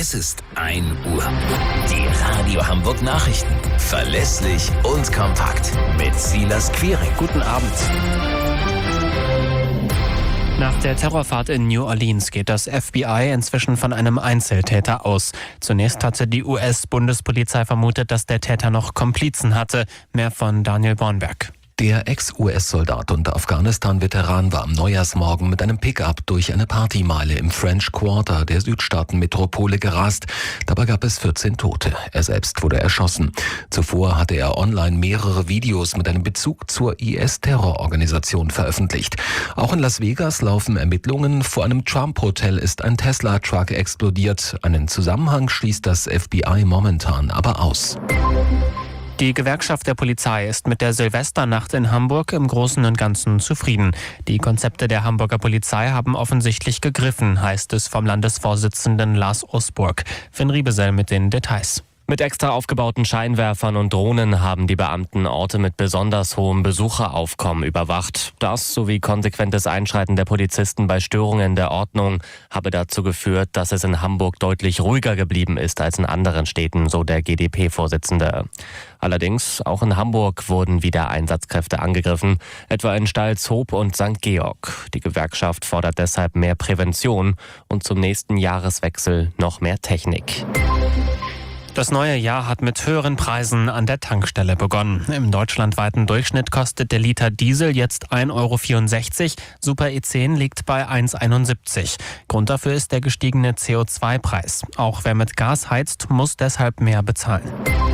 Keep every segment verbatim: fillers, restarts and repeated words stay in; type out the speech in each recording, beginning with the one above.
Es ist ein Uhr. Die Radio Hamburg Nachrichten. Verlässlich und kompakt. Mit Silas Quiring. Guten Abend. Nach der Terrorfahrt in New Orleans geht das F B I inzwischen von einem Einzeltäter aus. Zunächst hatte die U S-Bundespolizei vermutet, dass der Täter noch Komplizen hatte. Mehr von Daniel Bornberg. Der Ex-U S-Soldat und Afghanistan-Veteran war am Neujahrsmorgen mit einem Pickup durch eine Partymeile im French Quarter der Südstaatenmetropole gerast. Dabei gab es vierzehn Tote. Er selbst wurde erschossen. Zuvor hatte er online mehrere Videos mit einem Bezug zur I S-Terrororganisation veröffentlicht. Auch in Las Vegas laufen Ermittlungen. Vor einem Trump-Hotel ist ein Tesla-Truck explodiert. Einen Zusammenhang schließt das F B I momentan aber aus. Die Gewerkschaft der Polizei ist mit der Silvesternacht in Hamburg im Großen und Ganzen zufrieden. Die Konzepte der Hamburger Polizei haben offensichtlich gegriffen, heißt es vom Landesvorsitzenden Lars Osburg. Finn Riebesell mit den Details. Mit extra aufgebauten Scheinwerfern und Drohnen haben die Beamten Orte mit besonders hohem Besucheraufkommen überwacht. Das sowie konsequentes Einschreiten der Polizisten bei Störungen der Ordnung habe dazu geführt, dass es in Hamburg deutlich ruhiger geblieben ist als in anderen Städten, so der G d P-Vorsitzende. Allerdings, auch in Hamburg wurden wieder Einsatzkräfte angegriffen, etwa in Stalzhoop und Sankt Georg. Die Gewerkschaft fordert deshalb mehr Prävention und zum nächsten Jahreswechsel noch mehr Technik. Das neue Jahr hat mit höheren Preisen an der Tankstelle begonnen. Im deutschlandweiten Durchschnitt kostet der Liter Diesel jetzt ein Euro vierundsechzig, Super E zehn liegt bei eins Euro einundsiebzig. Grund dafür ist der gestiegene C O zwei Preis. Auch wer mit Gas heizt, muss deshalb mehr bezahlen.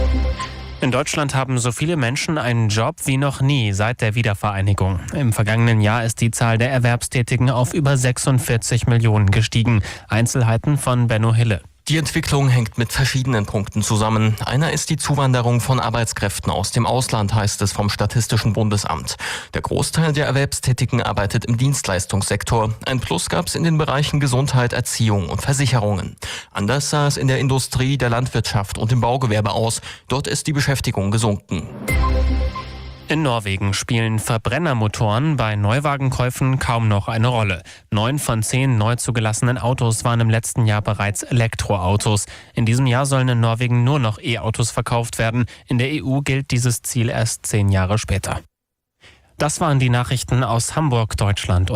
In Deutschland haben so viele Menschen einen Job wie noch nie seit der Wiedervereinigung. Im vergangenen Jahr ist die Zahl der Erwerbstätigen auf über sechsundvierzig Millionen gestiegen. Einzelheiten von Benno Hille. Die Entwicklung hängt mit verschiedenen Punkten zusammen. Einer ist die Zuwanderung von Arbeitskräften aus dem Ausland, heißt es vom Statistischen Bundesamt. Der Großteil der Erwerbstätigen arbeitet im Dienstleistungssektor. Ein Plus gab es in den Bereichen Gesundheit, Erziehung und Versicherungen. Anders sah es in der Industrie, der Landwirtschaft und im Baugewerbe aus. Dort ist die Beschäftigung gesunken. In Norwegen spielen Verbrennermotoren bei Neuwagenkäufen kaum noch eine Rolle. Neun von zehn neu zugelassenen Autos waren im letzten Jahr bereits Elektroautos. In diesem Jahr sollen in Norwegen nur noch E-Autos verkauft werden. In der E U gilt dieses Ziel erst zehn Jahre später. Das waren die Nachrichten aus Hamburg, Deutschland.